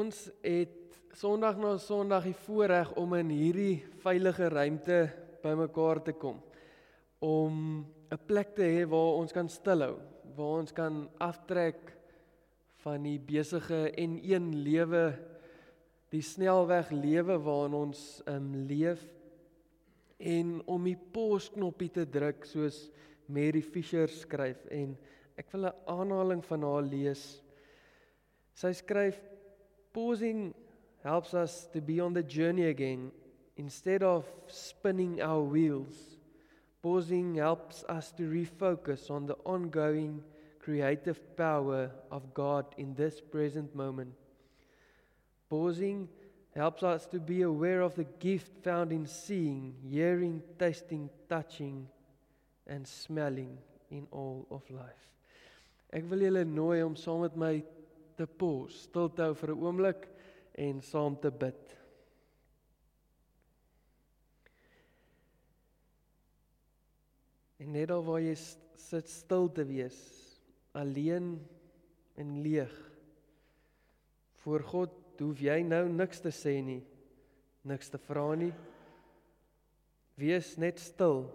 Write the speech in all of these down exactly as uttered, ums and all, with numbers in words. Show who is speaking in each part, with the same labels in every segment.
Speaker 1: Ons het Sondag na Sondag die voorreg om in hierdie veilige ruimte bymekaar te kom. Om 'n plek te hê waar ons kan stilhou, waar ons kan aftrek van die besige en een lewe, die snelweg lewe waarin ons um, leef, en om die pause-knoppie te druk soos Mary Fisher skryf, en ek wil 'n aanhaling van haar lees. Sy skryf, pausing helps us to be on the journey again, instead of spinning our wheels. Pausing helps us to refocus on the ongoing creative power of God in this present moment. Pausing helps us to be aware of the gift found in seeing, hearing, tasting, touching, and smelling in all of life. Ek wil julle nooi om saam met my te pause, stil te hou vir 'n oomblik en saam te bid. En net daar waar jy sit stil te wees, alleen en leeg. Voor God hoef jy nou niks te sê nie, niks te vra nie. Wees net stil.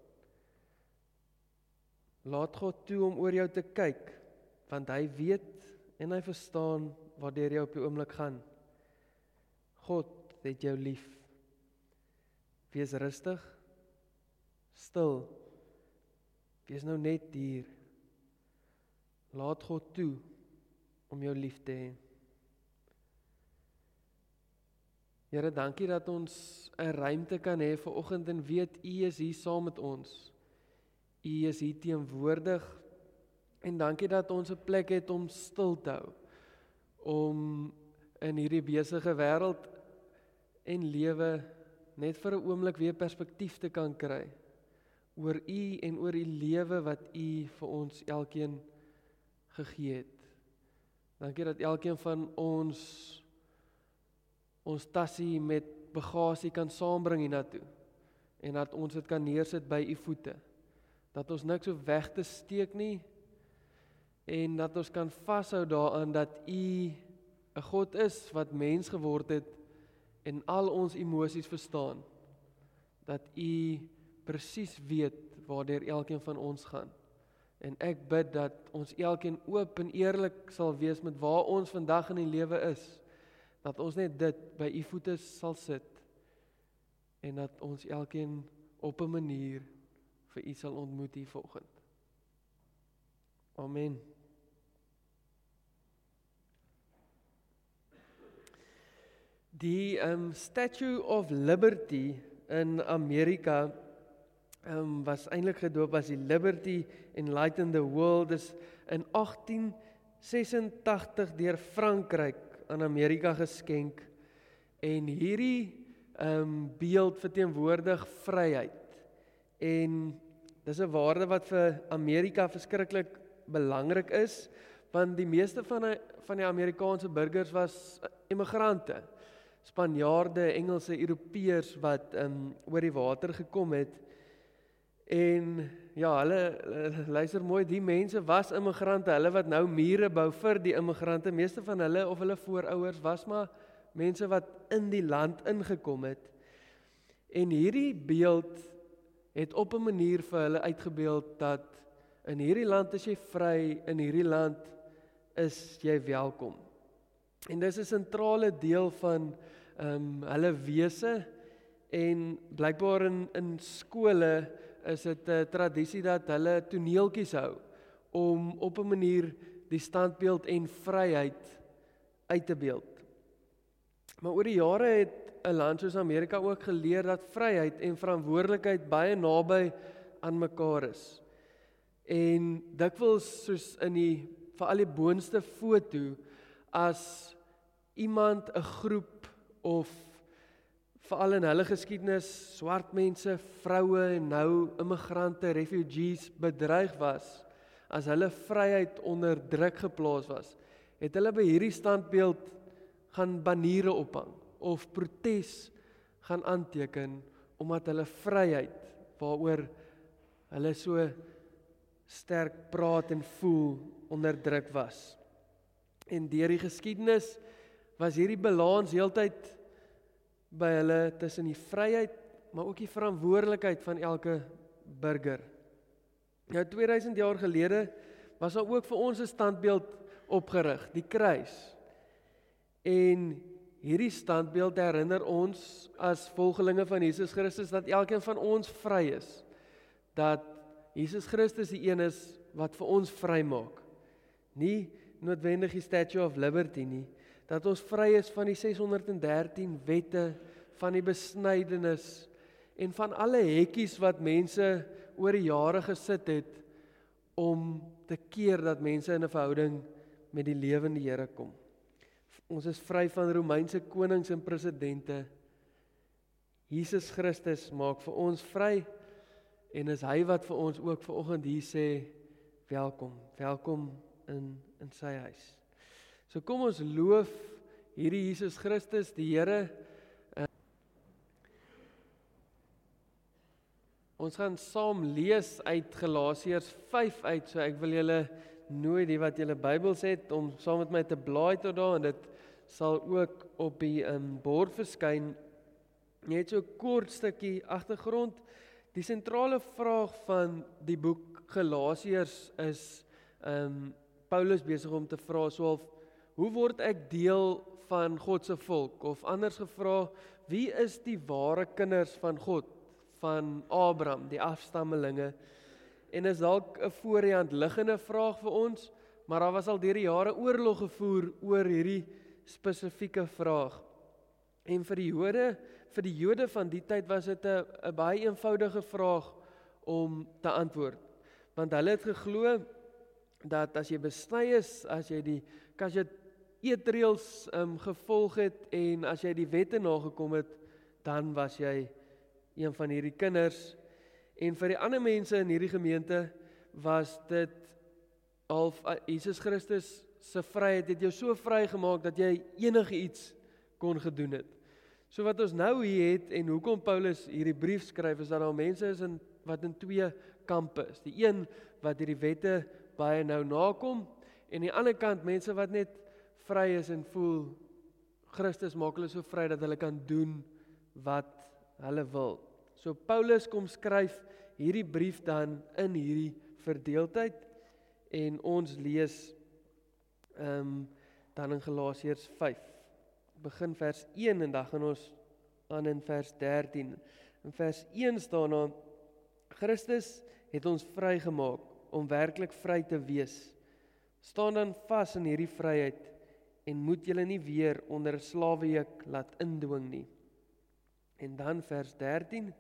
Speaker 1: Laat God toe om oor jou te kyk, want hy weet en hy verstaan waardeur jy op die oomblik gaan. God het jou lief. Wees rustig, stil. Wees nou net hier. Laat God toe om jou lief te hê. Here, dankie dat ons 'n ruimte kan hê vir oggend en weet U is hier saam met ons. U is hier teenwoordig en dankie dat ons 'n plek het om stil te hou, om in hierdie besige wêreld en lewe net vir 'n oomblik weer perspektief te kan kry oor U en oor die lewe wat U vir ons elkeen gegee het. Dankie dat elkeen van ons ons tassie met bagasie kan saambring hiernatoe en dat ons dit kan neersit by U voete. Dat ons niks hoef weg te steek nie en dat ons kan vashou daaraan dat U 'n God is wat mens geword het en al ons emosies verstaan. Dat U presies weet waardeur elkeen van ons gaan. En ek bid dat ons elkeen oop en eerlik sal wees met waar ons vandag in die lewe is. Dat ons net dit by U voete sal sit en dat ons elkeen op 'n manier vir U sal ontmoet hier vanoggend. Amen. Die um, Statue of Liberty in Amerika um, was eintlik gedoop as die Liberty Enlighten the World, is in agttien sesentagtig deur Frankryk aan Amerika geskenk, en hierdie um, beeld verteenwoordig vryheid. En dis 'n waarde wat vir Amerika verskriklik belangrik is, want die meeste van die, van die Amerikaanse burgers was immigrante, Spanjaarde, Engelse, Europeërs wat um, oor die water gekom het. En ja, hulle, luister mooi, die mense was immigrante, hulle wat nou mure bou vir die immigrante, meeste van hulle of hulle voorouers was maar mense wat in die land ingekom het. En hierdie beeld het op 'n manier vir hulle uitgebeeld dat in hierdie land is jy vry, in hierdie land is jy welkom. En dis 'n sentrale deel van um, hulle wese, en blykbaar in, in skole is dit 'n tradisie dat hulle toneeltjies hou om op 'n manier die standbeeld en vryheid uit te beeld. Maar oor die jare het 'n land soos Amerika ook geleer dat vryheid en verantwoordelikheid baie naby aan mekaar is. En dikwels soos in die veral die boonste foto, as iemand 'n groep of veral in hulle geskiedenis swart mense, vroue en nou immigrante, refugees bedreig was, as hulle vryheid onder druk geplaas was, het hulle by hierdie standbeeld gaan baniere ophang of protes gaan aanteken omdat hulle vryheid waaroor hulle so sterk praat en voel onderdruk was. En deur die geskiedenis was hierdie balans heeltyd by hulle tussen die vryheid, maar ook die verantwoordelikheid van elke burger. Nou tweeduisend jaar gelede was daar ook vir ons 'n standbeeld opgerig, die kruis. En hierdie standbeeld herinner ons as volgelinge van Jesus Christus dat elkeen van ons vry is. Dat Jesus Christus die een is wat vir ons vry maak. Nie noodwendig die Statue of Liberty nie. Dat ons vry is van die ses honderd en dertien wette, van die besnydenis en van alle hekkies wat mense oor die jare gesit het om te keer dat mense in 'n verhouding met die lewende Here kom. Ons is vry van Romeinse konings en presidente. Jesus Christus maak vir ons vry en is hy wat vir ons ook vanoggend hier sê, welkom, welkom in, in sy huis. So kom ons loof hierdie Jesus Christus, die Here. Uh, ons gaan saam lees uit Galasiërs vyf uit, so ek wil julle nooi die wat julle Bybels het, om saam met my te blaai tot daar, en dit sal ook op die um, bord verskyn. Net so 'n kort stukkie agtergrond. Die sentrale vraag van die boek Galasiërs is, um, Paulus besig om te vra, so hoe word ek deel van God se volk? Of anders gevra, wie is die ware kinders van God, van Abraham, die afstammelinge? En is dalk 'n voor die hand liggende vraag vir ons, maar daar was al deur die jare oorlog gevoer oor hierdie spesifieke vraag. En vir die Jode, vir die Jode van die tyd was dit 'n 'n baie eenvoudige vraag om te antwoord. Want hulle het geglo dat as jy besny is, as jy die as jy eetreëls um, gevolg het en as jy die wette nagekom het, dan was jy een van hierdie kinders. En vir die ander mense in hierdie gemeente was dit al Jesus Christus se vryheid het jou so vry gemaak dat jy enige iets kon gedoen het. So wat ons nou hier het en hoekom Paulus hierdie brief skryf, is dat daar mense is in, wat in twee kampe is. Die een wat hierdie wette baie nou nakom, en die ander kant mense wat net vry is en voel Christus maak hulle so vry dat hulle kan doen wat hulle wil. So Paulus kom skryf hierdie brief dan in hierdie verdeeldheid, en ons lees um, dan in Galasiërs vyf. Begin vers een en dan gaan ons aan in vers dertien. In vers een staan daar, Christus het ons vrygemaak om werklik vry te wees. Staan dan vas in hierdie vryheid en moet julle nie weer onder 'n slawejuk laat indwing nie. En dan vers dertien.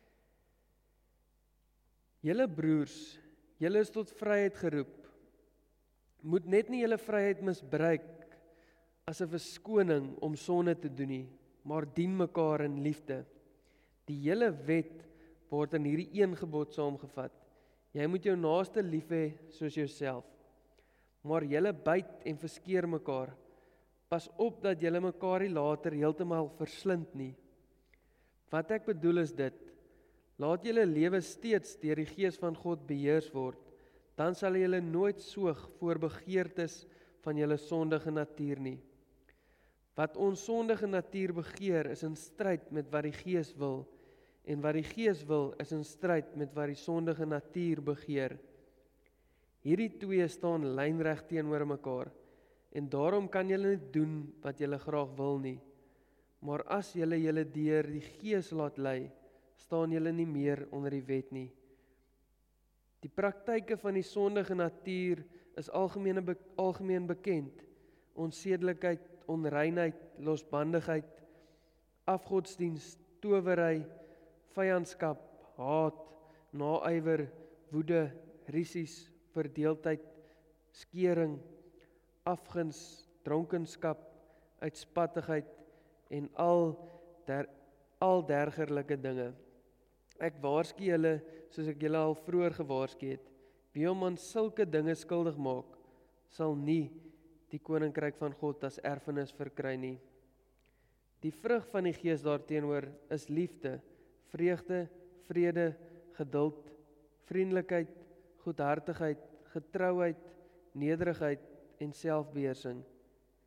Speaker 1: Julle broers, julle is tot vryheid geroep. Moet net nie julle vryheid misbruik as 'n verskoning om sonde te doen nie, maar dien mekaar in liefde. Die hele wet word in hierdie een gebod saamgevat. Jy moet jou naaste lief hê soos jouself. Maar julle byt en verskeer mekaar. Pas op dat julle mekaar nie later heeltemal verslind nie. Wat ek bedoel is dit: laat julle lewe steeds deur die Gees van God beheers word. Dan sal julle nooit soeg voor begeertes van julle sondige natuur nie. Wat ons sondige natuur begeer is in stryd met wat die Gees wil, en wat die Gees wil is in stryd met wat die sondige natuur begeer. Hierdie twee staan lynreg teenoor mekaar, en daarom kan julle nie doen wat julle graag wil nie. Maar as julle julle deur die Gees laat lei, staan julle nie meer onder die wet nie. Die praktyke van die sondige natuur is algemeen, be, algemeen bekend. Onsedelikheid, onreinheid, losbandigheid, afgodsdiens, towery, vyandskap, haat, naaiwer, woede, rusies, verdeeldheid, skering, afguns, dronkenskap, uitspattigheid en al der, al dergelike dinge. Ek waarsku julle, soos ek julle al vroeër gewaarsku het, wie hom aan sulke dinge skuldig maak, sal nie die koninkryk van God as erfenis verkry nie. Die vrug van die Gees daarteenoor is liefde, vreugde, vrede, geduld, vriendelikheid, goedhartigheid, getrouheid, nederigheid en selfbeheersing.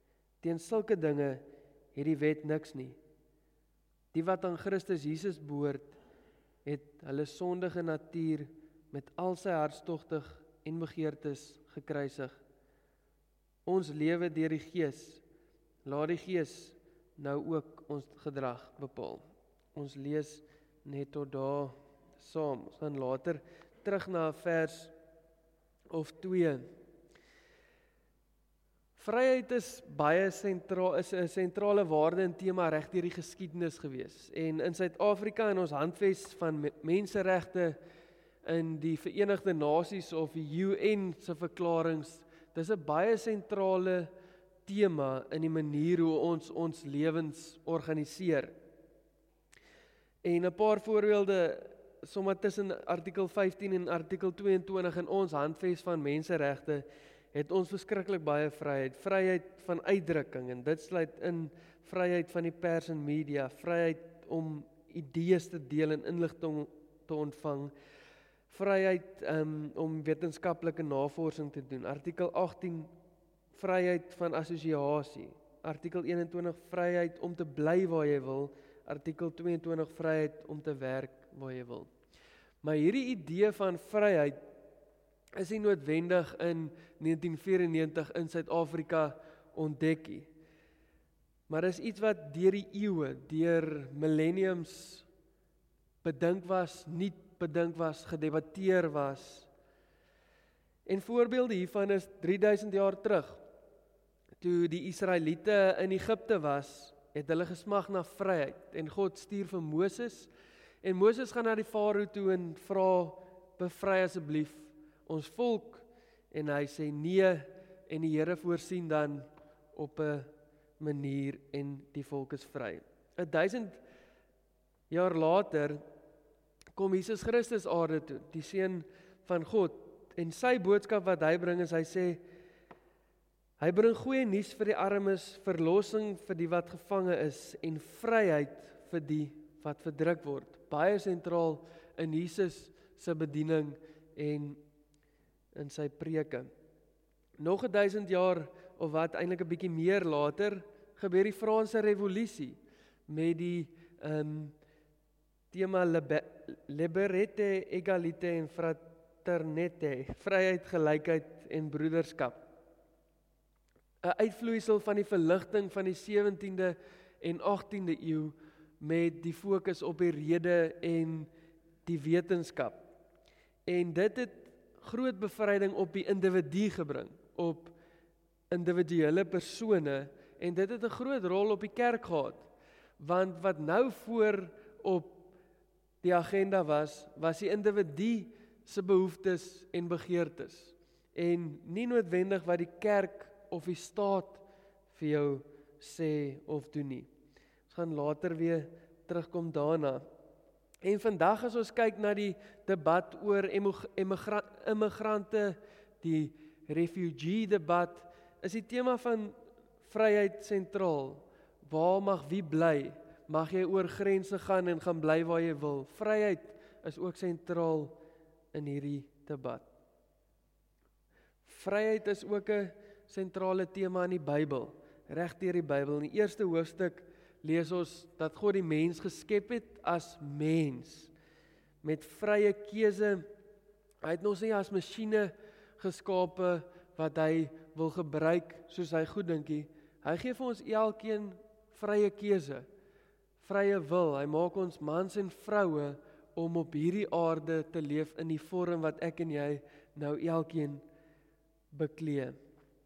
Speaker 1: Teen sulke dinge het die wet niks nie. Die wat aan Christus Jesus behoort, het hulle sondige natuur met al sy hartstogtig en begeertes gekruisig. Ons lewe deur die Gees. Laat die Gees nou ook ons gedrag bepaal. Ons lees net tot daar saam. Ons gaan later terug na 'n vers of twee. Vryheid is baie sentraal, is 'n sentrale waarde en tema reg deur die geskiedenis gewees. En in Suid-Afrika in ons handves van menseregte in die Verenigde Nasies of die U N se verklaringe, dis 'n baie sentrale tema in die manier hoe ons ons lewens organiseer. En 'n paar voorbeelde sommer tussen artikel vyftien en artikel twee en twintig in ons handves van menseregte het ons verskriklik baie vryheid, vryheid van uitdrukking, en dit sluit in vryheid van die pers en media, vryheid om idees te deel en inligting te ontvang, vryheid um, om wetenskaplike navorsing te doen, artikel agtien, vryheid van assosiasie, artikel eenentwintig, vryheid om te bly waar jy wil, artikel twee en twintig, vryheid om te werk waar jy wil. Maar hierdie idee van vryheid is nie noodwendig in negentien vyf-en-negentig in Suid-Afrika ontdek nie. Maar is iets wat deur die eeue, deur millenniums bedink was, nie bedink was, gedebatteer was. En voorbeelde hiervan is drie duisend jaar terug. Toe die Israeliete in Egipte was, het hulle gesmag na vryheid en God stuur vir Moses. En Moses gaan na die farao toe en vra, bevry asseblief ons volk, en hy sê nee, en die Here voorsien dan op 'n manier en die volk is vry. Een duisend jaar later kom Jesus Christus aarde toe, die seun van God, en sy boodskap wat hy bring is, hy sê, hy bring goeie nuus vir die armes, verlossing vir die wat gevange is, en vryheid vir die wat verdruk word. Baie sentraal in Jesus se bediening en in sy preke. Nog 'n duisend jaar, of wat eintlik 'n bietjie meer later, gebeur die Franse Revolusie, met die um, tema liberté, égalité en fraternité, vryheid, gelykheid en broederskap. 'n Uitvloeisel van die verligting van die sewentiende en agtiende eeu, met die fokus op die rede en die wetenskap. En dit het groot bevryding op die individu gebring, op individuele persone, en dit het 'n groot rol op die kerk gehad, want wat nou voor op die agenda was, was die individu se behoeftes en begeertes, en nie noodwendig wat die kerk of die staat vir jou sê of doen nie. Ons gaan later weer terugkom daarna. En vandag as ons kyk na die debat oor immigra- immigrante, die refugee debat, is die tema van vryheid sentraal. Waar mag wie bly? Mag jy oor grense gaan en gaan bly waar jy wil? Vryheid is ook sentraal in hierdie debat. Vryheid is ook 'n sentrale tema in die Bybel, reg deur die Bybel. In die eerste hoofstuk lees ons dat God die mens geskep het as mens, met vrye keuse. Hy het ons nie as masjiene geskape wat hy wil gebruik soos hy goed dink nie. Hy gee vir ons elkeen vrye keuse, vrye wil. Hy maak ons mans en vroue om op hierdie aarde te leef in die vorm wat ek en jy nou elkeen beklee.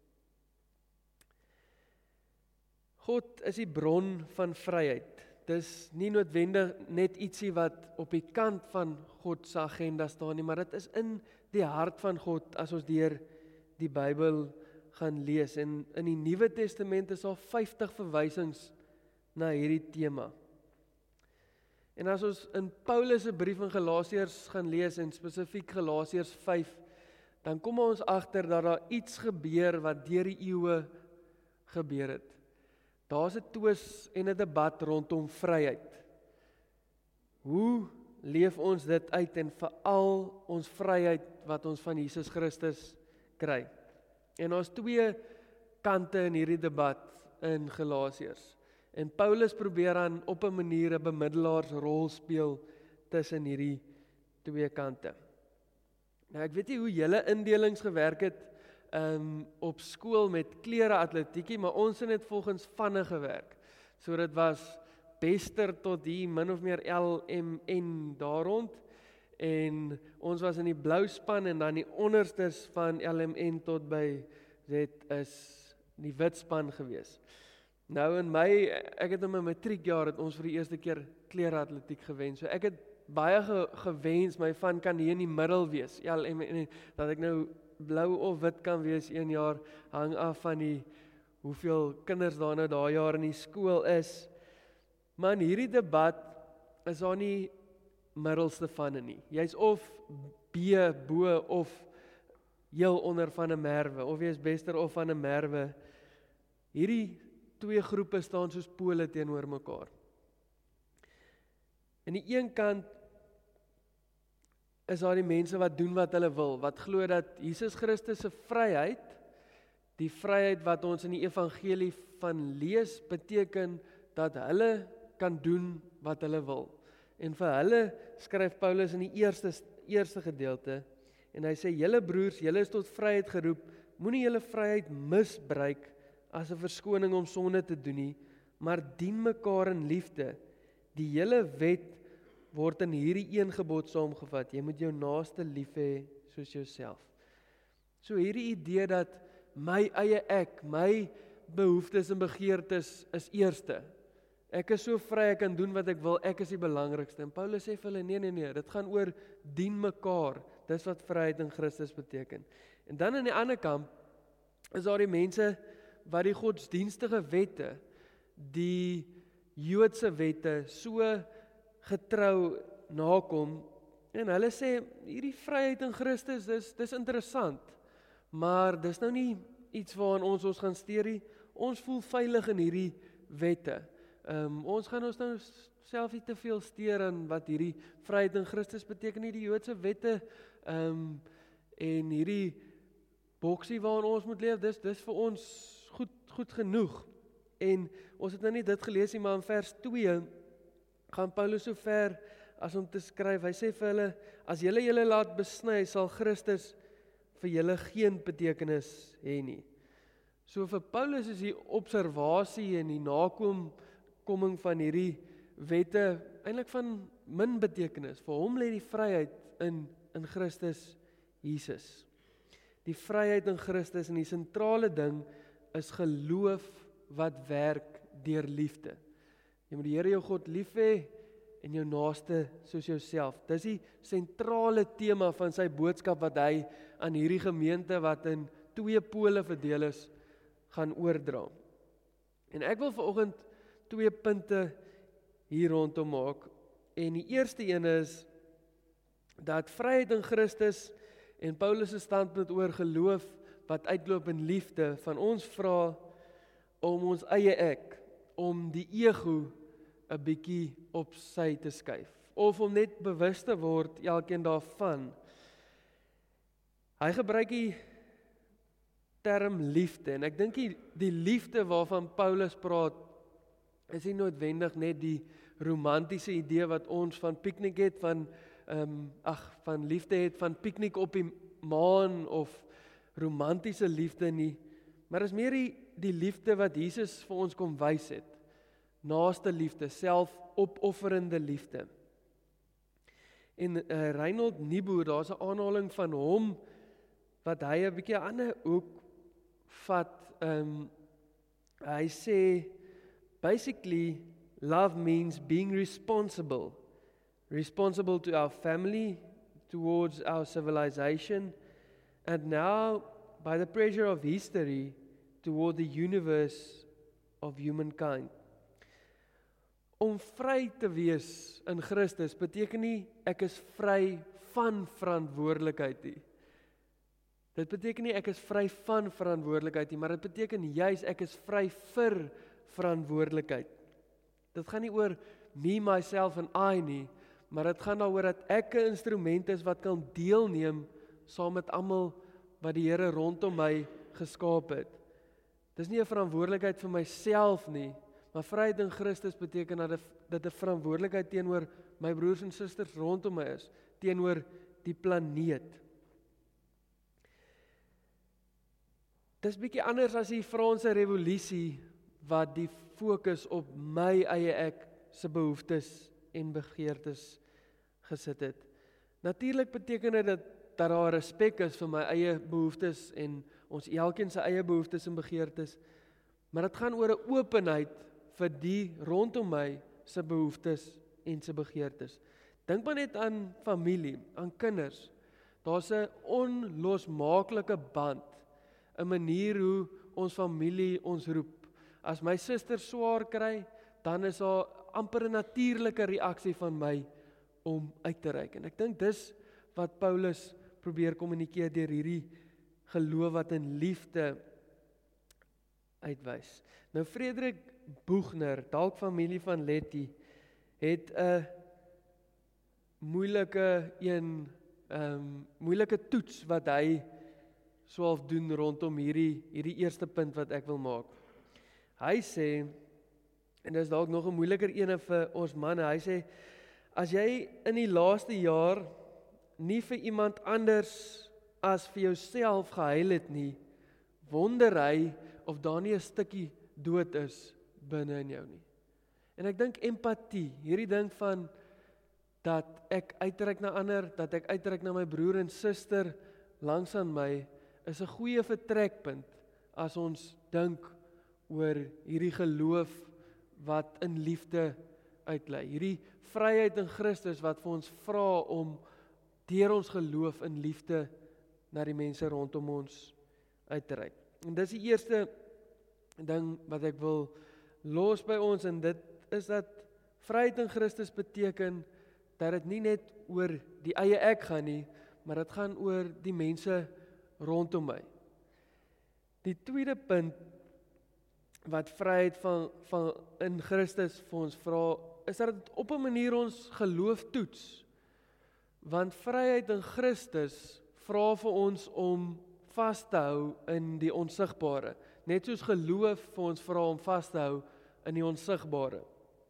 Speaker 1: God is die bron van vryheid. Dis nie noodwendig net ietsie wat op die kant van God se agenda staan nie, maar dit is in die hart van God as ons deur die Bybel gaan lees. En in die Nuwe Testament is al vyftig verwysings na hierdie tema. En as ons in Paulus se brief in Galasiërs gaan lees, en spesifiek Galasiërs vyf, dan kom ons agter dat daar iets gebeur wat deur die eeue gebeur het. Daar's 'n twis en 'n debat rondom vryheid. Hoe leef ons dit uit, en veral ons vryheid wat ons van Jesus Christus kry? En ons twee kante in hierdie debat. in Galasiërs. En Paulus probeer dan op 'n manier 'n bemiddelaarsrol speel tussen hierdie twee kante. Nou ek weet nie hoe julle indelings gewerk het um, op skool met klere atletiekie, maar ons het net volgens vanne gewerk. So dit was bester tot hier min of meer L M N daar rond. En ons was in die blou span en dan die onderstes van L M N tot by Z is die wit span gewees. Nou in my, ek het in my matriekjaar het ons vir die eerste keer klere atletiek gewen. So ek het baie ge, gewens my van kan hier in die middel wees. L M N, dat ek nou blou of wit kan wees een jaar, hang af van die hoeveel kinders daar nou daai jaar in die skool is. Maar in hierdie debat is daar nie middelste vanne nie. Jy's of B, bo of heel onder van 'n merwe, of jy's bester of van 'n merwe. Hierdie twee groepe staan soos pole teenoor mekaar. Aan die een kant is daar die mense wat doen wat hulle wil, wat glo dat Jesus Christus se vryheid, die vryheid wat ons in die evangelie van lees, beteken dat hulle kan doen wat hulle wil. En vir hulle skryf Paulus in die eerste, eerste gedeelte, en hy sê, julle broers, julle is tot vryheid geroep, moenie julle vryheid misbruik as 'n verskoning om sonde te doen nie, maar dien mekaar in liefde. Die hele wet word in hierdie een gebod saamgevat, jy moet jou naaste lief hê soos jouself. So hierdie idee dat my eie ek, my behoeftes en begeertes is eerste. Ek is so vry, ek kan doen wat ek wil, ek is die belangrikste. En Paulus sê vir hulle, nee, nee, nee, dit gaan oor dien mekaar. Dis wat vryheid in Christus beteken. En dan aan die ander kant, is daar die mense wat die godsdienstige wette, die Joodse wette, so getrou nakom, en hulle sê, hierdie vryheid in Christus, dis, dis interessant, maar dis nou nie iets waarin ons ons gaan steur nie. Ons voel veilig in hierdie wette. Um, ons gaan ons nou self nie te veel steur aan wat hierdie vryheid in Christus beteken nie, die Joodse wette, um, en hierdie boksie waarin ons moet leef, dis, dis vir ons goed, goed genoeg. En ons het nou nie dit gelees nie, maar in vers twee, gaan Paulus so ver as om te skryf, hy sê vir hulle, as julle julle laat besny, sal Christus vir julle geen betekenis hê nie. So vir Paulus is die observasie en die nakoming van hierdie wette eintlik van min betekenis. Vir hom lê die vryheid in, in Christus Jesus. Die vryheid in Christus en die sentrale ding is geloof wat werk deur liefde. Jy moet die Here jou God lief hê en jou naaste soos jouself. Dis die sentrale tema van sy boodskap wat hy aan hierdie gemeente wat in twee pole verdeel is, gaan oordra. En ek wil vanoggend twee punte hier rondom maak. En die eerste een is dat vryheid in Christus en Paulus se standpunt oor geloof wat uitloop in liefde van ons vra om ons eie ek, om die ego 'n bietjie op sy te skuif, of om net bewus te word elkeen daarvan. Hy gebruik die term liefde, en ek dink die, die liefde waarvan Paulus praat, is nie noodwendig net die romantiese idee wat ons van piknik het, van, um, ag, van liefde het, van piknik op die maan, of romantiese liefde nie, maar is meer die, die liefde wat Jesus vir ons kom wys het. Naaste liefde, selfopofferende liefde. En uh, Reinhold Niebuhr, daar's 'n aanhaling van hom, wat hy 'n bietjie ander ook vat. Um, hy sê, basically, love means being responsible. Responsible to our family, towards our civilization, and now, by the pressure of history, toward the universe of humankind. Om vry te wees in Christus beteken nie ek is vry van verantwoordelikheid nie. Dit beteken nie ek is vry van verantwoordelikheid nie, maar dit beteken juis ek is vry vir verantwoordelikheid. Dit gaan nie oor me, myself en I nie, maar dit gaan daaroor dat ek 'n instrument is wat kan deelneem saam met almal wat die Here rondom my geskaap het. dis nie 'n verantwoordelikheid vir myself nie, maar vryheid in Christus beteken dat dit 'n verantwoordelikheid teenoor my broers en susters rondom my is, teenoor die planeet. Dis bietjie anders as die Franse revolusie, wat die fokus op my eie ek se behoeftes en begeertes gesit het. Natuurlik beteken dit dat, dat daar respek is vir my eie behoeftes en ons elkeen se eie behoeftes en begeertes, maar dit gaan oor 'n openheid vir die rondom my se behoeftes en se begeertes. Dink maar net aan familie, aan kinders. Daar's 'n onlosmaaklike band, 'n manier hoe ons familie ons roep. As my suster swaar kry, dan is daar amper 'n natuurlike reaksie van my om uit te reik. En ek dink dis wat Paulus probeer kommunikeer deur hierdie geloof wat in liefde uitwys. Nou Frederik Buechner, dalk familie van Letty, het 'n moeilike een, um, moeilike toets wat hy swaalf doen rondom hierdie, hierdie eerste punt wat ek wil maak. Hy sê, en dis dalk nog 'n moeiliker ene vir ons manne, hy sê, as jy in die laaste jaar nie vir iemand anders as vir jouself gehuil het nie, wonder hy of daar nie 'n stukkie dood is binne in jou nie. En ek dink empatie, hierdie ding van dat ek uitreik na ander, dat ek uitreik na my broer en suster langs aan my, is 'n goeie vertrekpunt as ons dink oor hierdie geloof wat in liefde uitlei. Hierdie vryheid in Christus wat vir ons vra om deur ons geloof in liefde na die mense rondom ons uit te reik. En dis die eerste ding wat ek wil los by ons, en dit is dat vryheid in Christus beteken dat dit nie net oor die eie ek gaan nie, maar dit gaan oor die mense rondom my. Die tweede punt wat vryheid van, van in Christus vir ons vra, is dat dit op 'n manier ons geloof toets. Want vryheid in Christus vra vir ons om vas te hou in die onsigbare, net soos geloof vir ons vra om vas te hou in die onsigbare.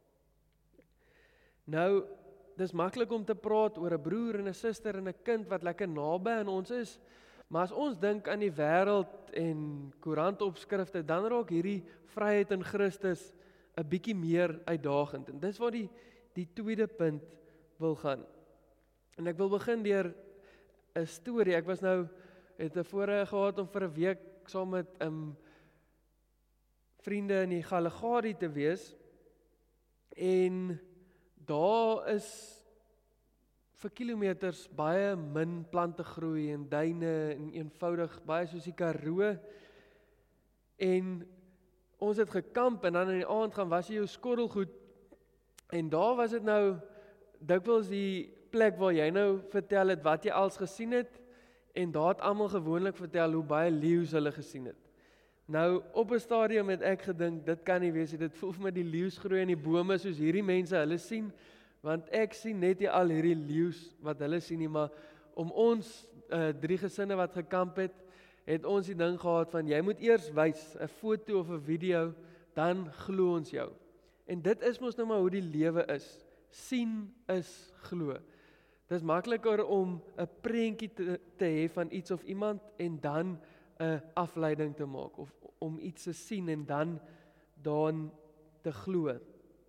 Speaker 1: Nou, dis maklik om te praat oor 'n broer en 'n suster en 'n kind wat lekker naby aan ons is, maar as ons dink aan die wêreld en koerantopskrifte, dan raak hierdie vryheid in Christus 'n bietjie meer uitdagend. En dis waar die, die tweede punt wil gaan. En ek wil begin deur 'n storie. Ek was nou, het 'n voorreg gehad om vir 'n week saam met um, vriende in die Galagadi te wees. En daar is vir kilometers baie min plante groei en duine en eenvoudig, baie soos die Karoo. En ons het gekamp en dan in die aand gaan was jy jou skottelgoed. En daar was dit nou dikwels die plek waar jy nou vertel het wat jy als gesien het, en daar het almal gewoonlik vertel hoe baie leeu's hulle gesien het. Nou op 'n stadium het ek gedink, dit kan nie wees nie, dit voel vir my die leeu's groei in die bome soos hierdie mense hulle sien, want ek sien net nie al hierdie leeu's wat hulle sien nie, maar om ons uh, drie gesinne wat gekamp het, het ons die ding gehad van, jy moet eers wys, 'n foto of 'n video, dan glo ons jou. En dit is mos nou maar hoe die lewe is. Sien is glo. Dis makliker om 'n prentjie te, te hê van iets of iemand, en dan 'n afleiding te maak, of om iets te sien en dan daarin te glo.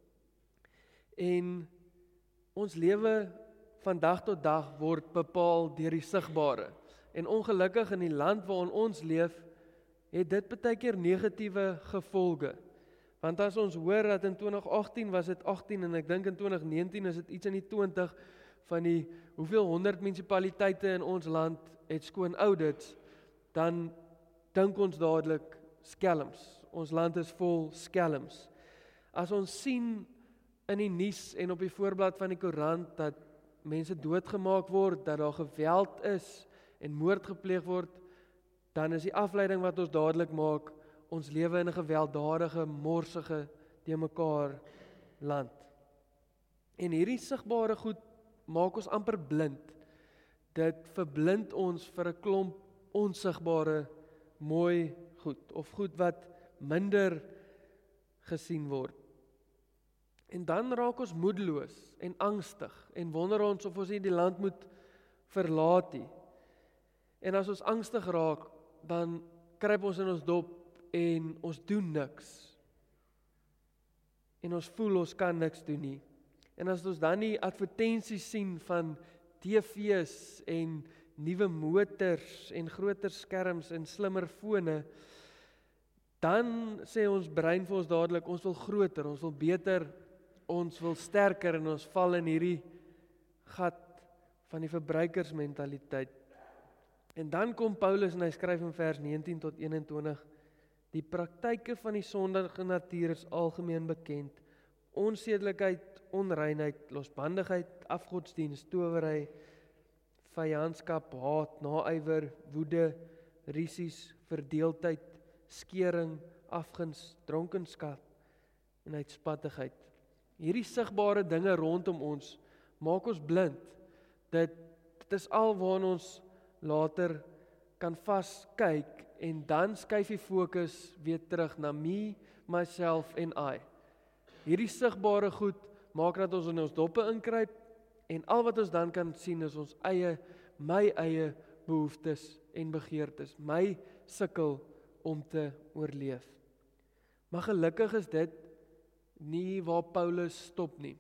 Speaker 1: En ons lewe van dag tot dag word bepaal deur die sigbare. En ongelukkig in die land waarin ons leef, het dit baie keer negatiewe gevolge. Want as ons hoor dat in twintig agttien was dit agttien, en ek dink in twintig negentien is dit iets in die twintig, van die hoeveel honderd munisipaliteite in ons land het skoon audits, dan dink ons dadelik skelms. Ons land is vol skelms. As ons sien in die nuus en op die voorblad van die koerant dat mense doodgemaak word, dat daar geweld is en moord gepleeg word, dan is die afleiding wat ons dadelik maak, ons lewe in 'n gewelddadige, morsige, te mekaar land. En hierdie sigbare goed maak ons amper blind. Dit verblind ons vir 'n klomp onsigbare, mooi goed, of goed wat minder gesien word. En dan raak ons moedeloos en angstig en wonder ons of ons nie die land moet verlaat nie. En as ons angstig raak, dan kruip ons in ons dop en ons doen niks. En ons voel ons kan niks doen nie. En as ons dan die advertensies sien van T V's en nuwe motors en groter skerms en slimmer fone, dan sê ons brein vir ons dadelik, ons wil groter, ons wil beter, ons wil sterker en ons val in hierdie gat van die verbruikersmentaliteit. En dan kom Paulus en hy skryf in vers negentien tot eenentwintig, die praktyke van die sondige natuur is algemeen bekend, onsedelikheid, onreinheid, losbandigheid, afgodsdienst, towery, vyandskap, haat, naaiwer, woede, rusies, verdeeldheid, skering, afguns, dronkenskap en uitspattigheid. Hierdie sigbare dinge rondom ons maak ons blind. Dit, dit is al waarna ons later kan vaskyk en dan skuif die fokus weer terug na me, myself en I. Hierdie sigbare goed maak dat ons in ons doppe inkruip en al wat ons dan kan sien is ons eie, my eie behoeftes en begeertes, my sukkel om te oorleef. Maar gelukkig is dit nie waar Paulus stop nie.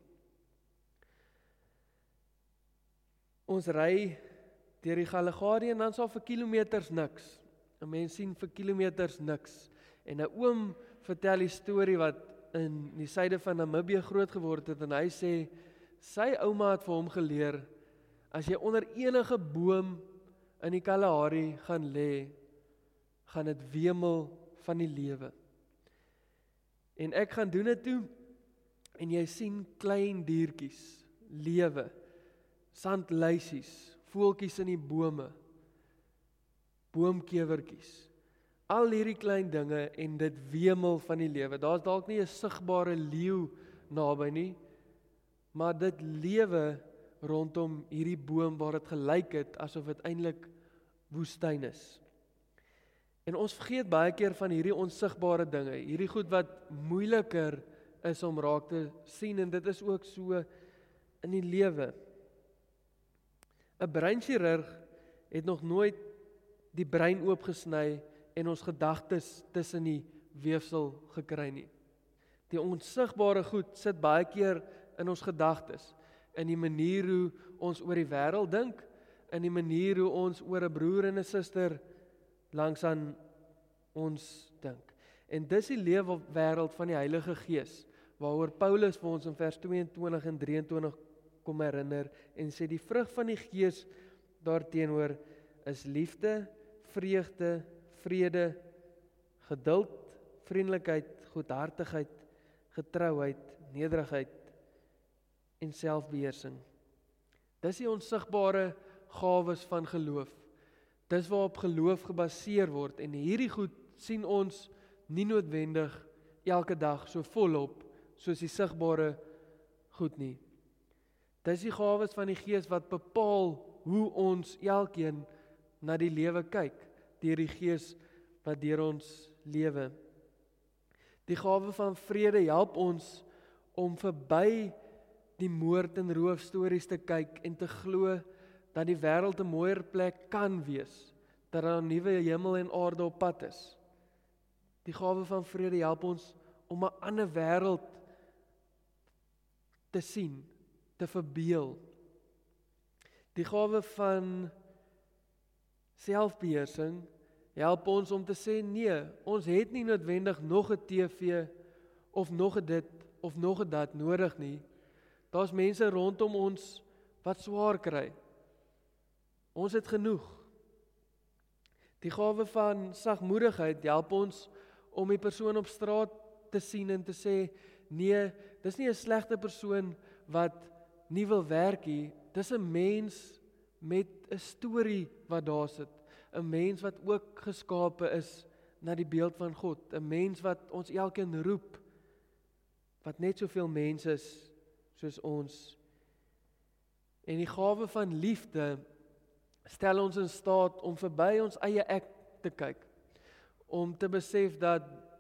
Speaker 1: Ons ry deur die Galligarië en dan sal vir kilometers niks. 'n Mens sien vir kilometers niks. En 'n oom vertel die storie wat in die suide van Namibië groot geword het en hy sê, sy ouma het vir hom geleer, as jy onder enige boom in die Kalahari gaan lê, gaan dit wemel van die lewe. En ek gaan doen dit toe, en jy sien klein diertjies, lewe, sandluisies, voeltjies in die bome, boomkewertjies, al hierdie klein dinge en dit wemel van die lewe. Daar's dalk nie 'n sigbare leeu naby nie, maar dit lewe rondom hierdie boom waar dit gelyk het asof dit eintlik woestyn is. En ons vergeet baie keer van hierdie onsigbare dinge, hierdie goed wat moeiliker is om raak te sien en dit is ook so in die lewe. 'n Breinchirurg het nog nooit die brein oopgesny en ons gedagtes tussen die weefsel gekry nie. Die onsigbare goed sit baie keer in ons gedagtes, in die manier hoe ons oor die wêreld dink, in die manier hoe ons oor 'n broer en 'n suster langs aan ons dink. En dis die lewe wêreld van die Heilige Gees, waaroor Paulus vir ons in vers tweeëntwintig en drieëntwintig kom herinner en sê die vrug van die Gees daarteenoor is liefde, vreugde, vrede, geduld, vriendelikheid, goedhartigheid, getrouheid, nederigheid en selfbeheersing. Dis die onsigbare gawes van geloof. Dis waarop geloof gebaseer word en hierdie goed sien ons nie noodwendig elke dag so volop soos die sigbare goed nie. Dis die gawes van die Gees wat bepaal hoe ons elkeen na die lewe kyk, deur die Gees wat deur ons lewe. Die gawe van vrede help ons om verby die moord en roof stories te kyk en te glo dat die wêreld 'n mooier plek kan wees, dat daar 'n nuwe hemel en aarde op pad is. Die gawe van vrede help ons om 'n ander wêreld te sien, te verbeel. Die gawe van selfbeheersing help ons om te sê nee, ons het nie noodwendig nog 'n T V of nog 'n dit of nog 'n dat nodig nie. Daar's mense rondom ons wat swaar kry. Ons het genoeg. Die gawe van sagmoedigheid help ons om die persoon op straat te sien en te sê nee, dis nie 'n slegte persoon wat nie wil werk nie, dis 'n mens met 'n storie wat daar sit, 'n mens wat ook geskape is na die beeld van God, 'n mens wat ons elkeen roep, wat net soveel mense is soos ons. En die gawe van liefde stel ons in staat om verby ons eie ek te kyk, om te besef dat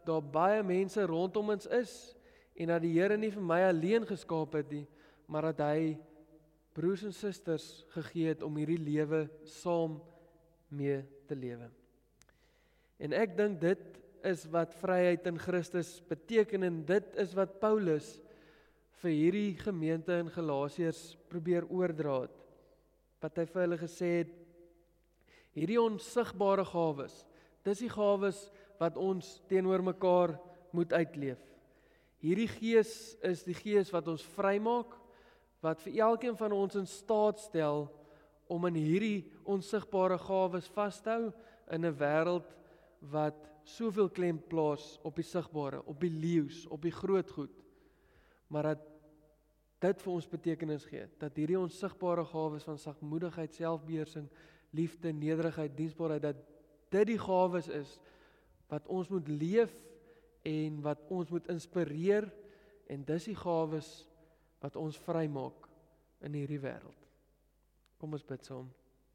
Speaker 1: daar baie mense rondom ons is en dat die Here nie vir my alleen geskaap het nie, maar dat hy broers en susters gegee het om hierdie lewe saam mee te lewe. En ek dink dit is wat vryheid in Christus beteken en dit is wat Paulus vir hierdie gemeente in Galasiërs probeer oordra het. Wat hy vir hulle gesê het, hierdie onsigbare gawes, dis die gawes wat ons teenoor mekaar moet uitleef. Hierdie gees is die gees wat ons vrymaak, wat vir elkeen van ons in staat stel om in hierdie onsigbare gawes vas te hou in 'n wêreld wat soveel klem plaas op die sigbare, op die leeu's, op die groot goed. Maar dat dit vir ons betekenis gee, dat hierdie onsigbare gawes van sagmoedigheid, selfbeheersing, liefde, nederigheid, diensbaarheid, dat dit die gawes is wat ons moet leef en wat ons moet inspireer, en dis die gawes wat ons vrymaak in hierdie wêreld. Kom ons bid saam.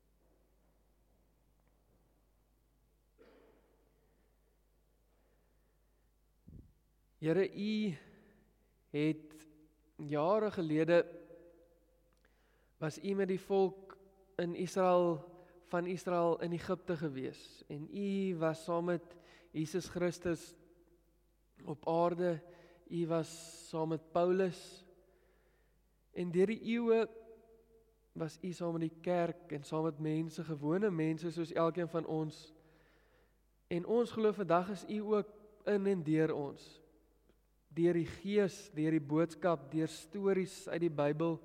Speaker 1: Here, U het jare gelede, was U met die volk in Israel, van Israel in Egipte gewees, en U was saam met Jesus Christus op aarde, U was saam met Paulus, en deur die eeue was U saam met die kerk, en saam met mense, gewone mense soos elkeen van ons, en ons glo vandag is U ook in en deur ons, deur die Gees, deur die boodskap, deur stories uit die Bybel,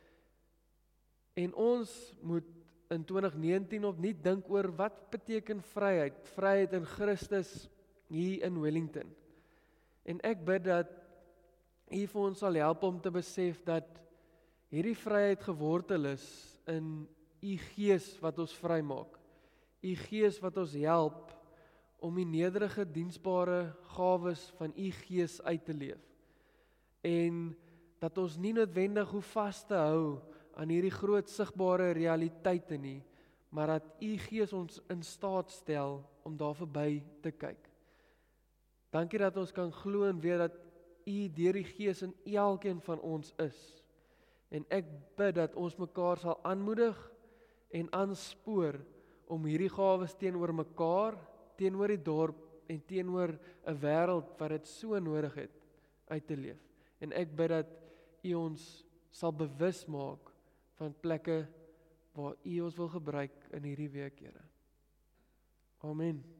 Speaker 1: en ons moet in twintig negentien opnuut dink oor wat beteken vryheid, vryheid in Christus hier in Wellington. En ek bid dat U vir ons sal help om te besef dat hierdie vryheid gewortel is in U Gees wat ons vrymaak. U Gees wat ons help om die nederige, diensbare gawes van U Gees uit te leef. En dat ons nie noodwendig hoef vas te hou aan hierdie groot sigbare realiteite nie, maar dat U Gees ons in staat stel om daar verby te kyk. Dankie dat ons kan glo en weet dat U deur die Gees in elkeen van ons is. En ek bid dat ons mekaar sal aanmoedig en aanspoor om hierdie gawes teenoor mekaar, teenoor die dorp en teenoor 'n wêreld wat dit so nodig het, uit te leef. En ek bid dat U ons sal bewus maak van plekke waar U ons wil gebruik in hierdie week, Here. Amen.